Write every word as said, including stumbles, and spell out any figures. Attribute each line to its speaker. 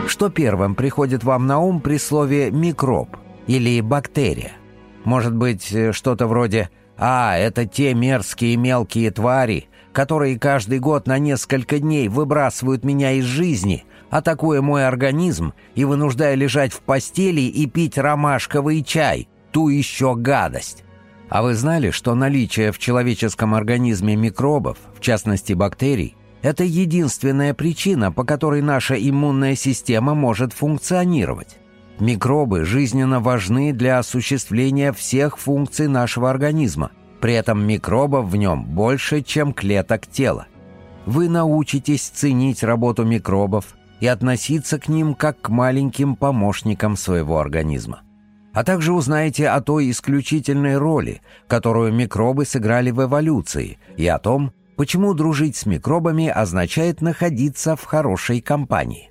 Speaker 1: Что первым приходит вам на ум при слове «микроб» или «бактерия»? Может быть, что-то вроде «А, это те мерзкие мелкие твари, которые каждый год на несколько дней выбрасывают меня из жизни, атакуя мой организм и вынуждая лежать в постели и пить ромашковый чай, ту еще гадость». А вы знали, что наличие в человеческом организме микробов, в частности бактерий, это единственная причина, по которой наша иммунная система может функционировать? Микробы жизненно важны для осуществления всех функций нашего организма. При этом микробов в нем больше, чем клеток тела. Вы научитесь ценить работу микробов и относиться к ним как к маленьким помощникам своего организма. А также узнаете о той исключительной роли, которую микробы сыграли в эволюции, и о том, почему дружить с микробами означает находиться в хорошей компании.